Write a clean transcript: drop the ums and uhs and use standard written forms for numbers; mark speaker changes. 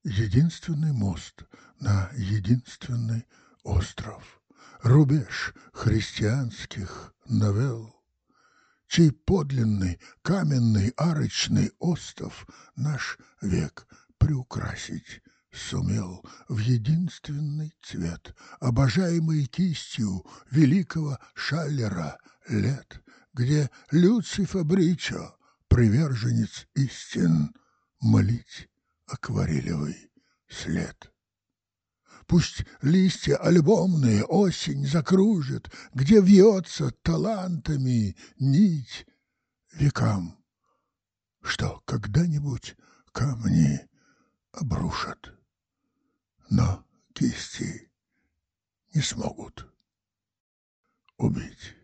Speaker 1: Единственный мост на единственный остров, рубеж христианских новелл, чей подлинный каменный арочный остов наш век приукрасить сумел в единственный цвет, обожаемый кистью великого Шаллера лет, где Люций Фабричо, приверженец истин, молить акварелевый след. Пусть листья альбомные осень закружит, где вьется талантами нить векам, что когда-нибудь камни обрушат, но кисти не смогут убить.